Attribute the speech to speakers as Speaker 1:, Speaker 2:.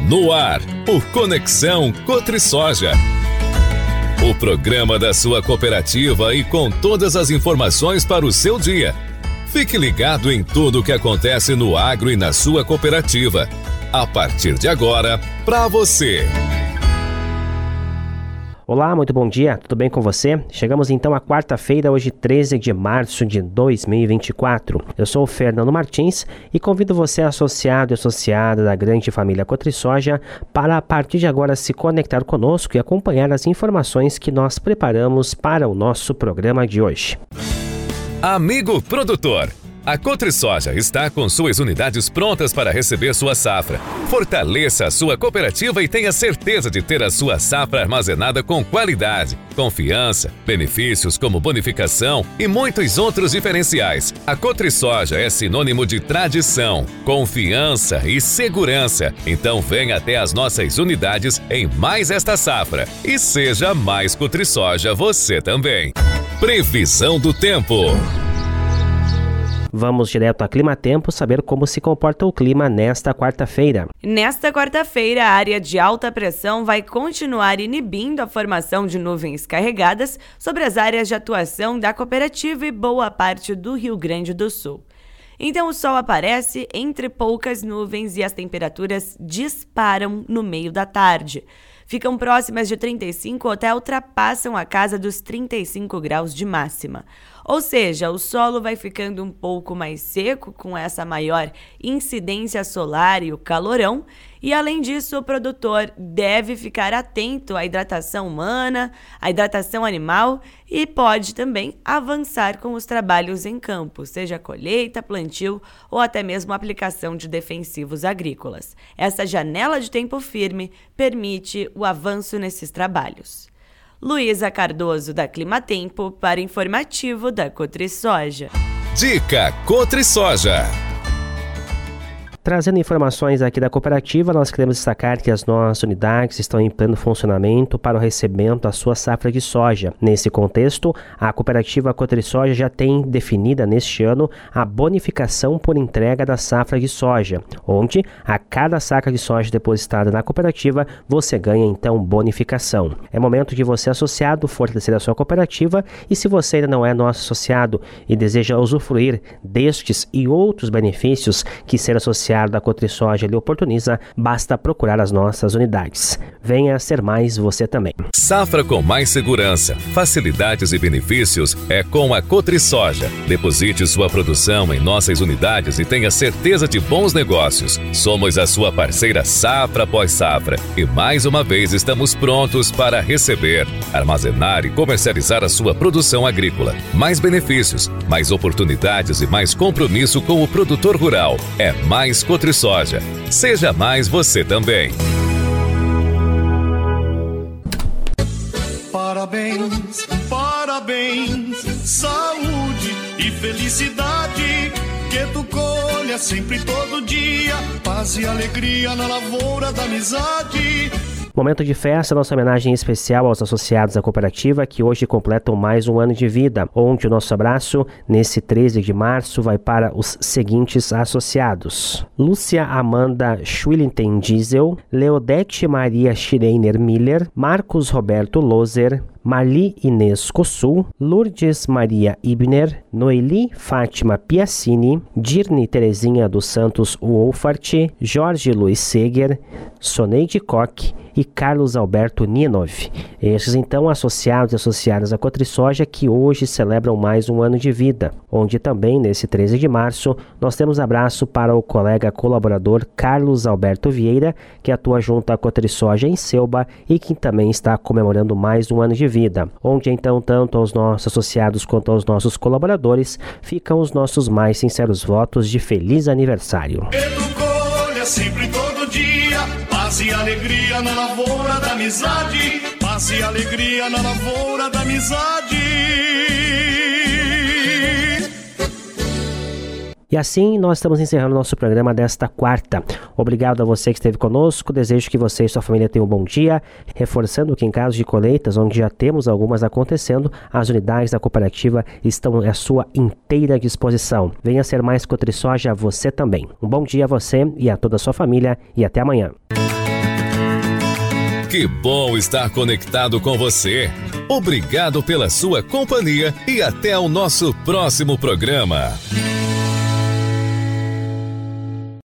Speaker 1: No ar, o Conexão Cotrisoja. O programa da sua cooperativa e com todas as informações para o seu dia. Fique ligado em tudo o que acontece no agro e na sua cooperativa. A partir de agora, para você.
Speaker 2: Olá, muito bom dia, tudo bem com você? Chegamos então à quarta-feira, hoje 13 de março de 2024. Eu sou o Fernando Martins e convido você, associado e associada da grande família Cotrisoja, para a partir de agora se conectar conosco e acompanhar as informações que nós preparamos para o nosso programa de hoje.
Speaker 1: Amigo produtor, a Cotrisoja está com suas unidades prontas para receber sua safra. Fortaleça a sua cooperativa e tenha certeza de ter a sua safra armazenada com qualidade, confiança, benefícios como bonificação e muitos outros diferenciais. A Cotrisoja é sinônimo de tradição, confiança e segurança. Então venha até as nossas unidades em mais esta safra e seja mais Cotrisoja você também. Previsão do tempo.
Speaker 2: Vamos direto a Climatempo saber como se comporta o clima nesta quarta-feira.
Speaker 3: Nesta quarta-feira, a área de alta pressão vai continuar inibindo a formação de nuvens carregadas sobre as áreas de atuação da cooperativa e boa parte do Rio Grande do Sul. Então o sol aparece entre poucas nuvens e as temperaturas disparam no meio da tarde. Ficam próximas de 35 ou até ultrapassam a casa dos 35 graus de máxima. Ou seja, o solo vai ficando um pouco mais seco com essa maior incidência solar e o calorão. E além disso, o produtor deve ficar atento à hidratação humana, à hidratação animal e pode também avançar com os trabalhos em campo, seja colheita, plantio ou até mesmo aplicação de defensivos agrícolas. Essa janela de tempo firme permite o avanço nesses trabalhos. Luísa Cardoso, da Climatempo, para informativo da Cotrisoja.
Speaker 1: Dica Cotrisoja.
Speaker 2: Trazendo informações aqui da cooperativa, nós queremos destacar que as nossas unidades estão em pleno funcionamento para o recebimento da sua safra de soja. Nesse contexto, a cooperativa Cotrisoja já tem definida neste ano a bonificação por entrega da safra de soja, onde a cada saca de soja depositada na cooperativa, você ganha então bonificação. É momento de você, associado, fortalecer a sua cooperativa e se você ainda não é nosso associado e deseja usufruir destes e outros benefícios que ser associado da Cotrisoja lhe oportuniza, basta procurar as nossas unidades. Venha ser mais você também.
Speaker 1: Safra com mais segurança, facilidades e benefícios é com a Cotrisoja. Deposite sua produção em nossas unidades e tenha certeza de bons negócios. Somos a sua parceira safra após safra e mais uma vez estamos prontos para receber, armazenar e comercializar a sua produção agrícola. Mais benefícios, mais oportunidades e mais compromisso com o produtor rural. É mais Cotrisoja. Seja mais você também.
Speaker 4: Parabéns, parabéns, saúde e felicidade, que tu colha sempre todo dia, paz e alegria na lavoura da amizade.
Speaker 2: Momento de festa, nossa homenagem especial aos associados da cooperativa que hoje completam mais um ano de vida, onde o nosso abraço, nesse 13 de março, vai para os seguintes associados: Lúcia Amanda Schwillenten Diesel, Leodete Maria Schreiner Miller, Marcos Roberto Loser, Marli Inês Cossul, Lourdes Maria Ibner, Noeli Fátima Piacini, Dirne Terezinha dos Santos Wolfart, Jorge Luiz Seger, Soneide Koch e Carlos Alberto Ninov. Estes então associados e associadas à Cotrisoja que hoje celebram mais um ano de vida, onde também nesse 13 de março nós temos abraço para o colega colaborador Carlos Alberto Vieira, que atua junto à Cotrisoja em Selba e que também está comemorando mais um ano de vida, onde então tanto aos nossos associados quanto aos nossos colaboradores ficam os nossos mais sinceros votos de feliz aniversário.
Speaker 4: Educolha sempre todo dia, paz e alegria na lavoura da amizade, paz e alegria na lavoura da amizade.
Speaker 2: E assim nós estamos encerrando nosso programa desta quarta. Obrigado a você que esteve conosco, desejo que você e sua família tenham um bom dia, reforçando que em caso de colheitas, onde já temos algumas acontecendo, as unidades da cooperativa estão à sua inteira disposição. Venha ser mais Cotrisoja você também. Um bom dia a você e a toda a sua família e até amanhã.
Speaker 1: Que bom estar conectado com você. Obrigado pela sua companhia e até o nosso próximo programa.